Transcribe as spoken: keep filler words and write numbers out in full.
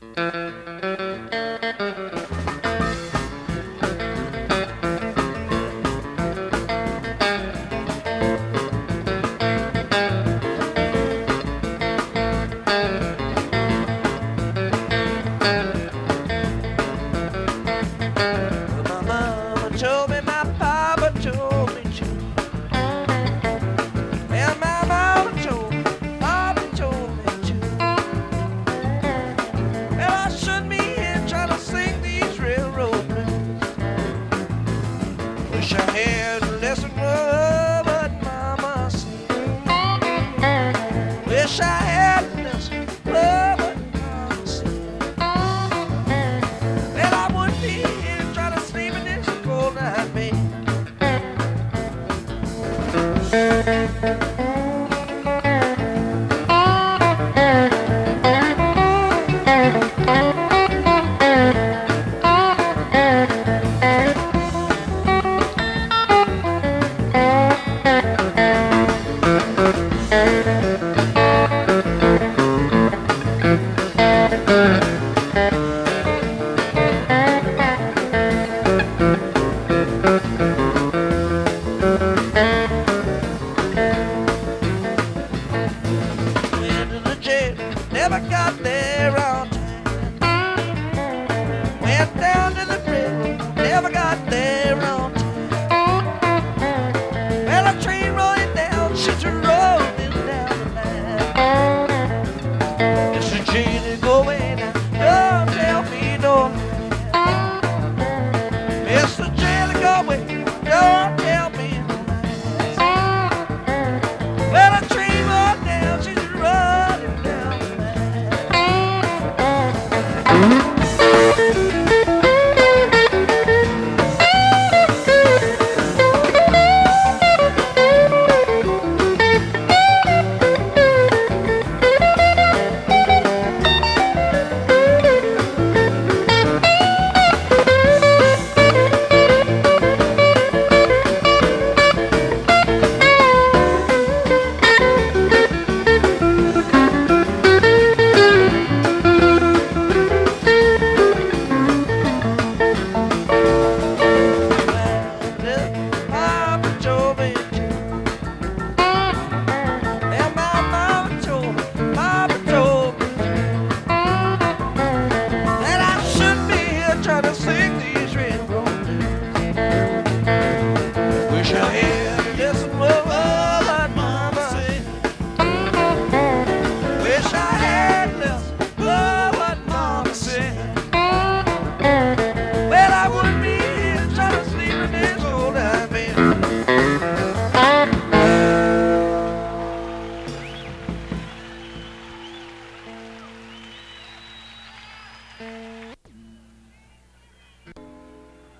Told me my papa told me to. Well, my mama told me, papa told me to. Well, I shouldn't be here trying to sing these railroad blues. Wish I had listened to what mama said. Wish I had listened to what mama said. Well, I wouldn't be here trying to sleep in this cold night bed. Went to the jail, never got there on time. Went down to the prison, never got there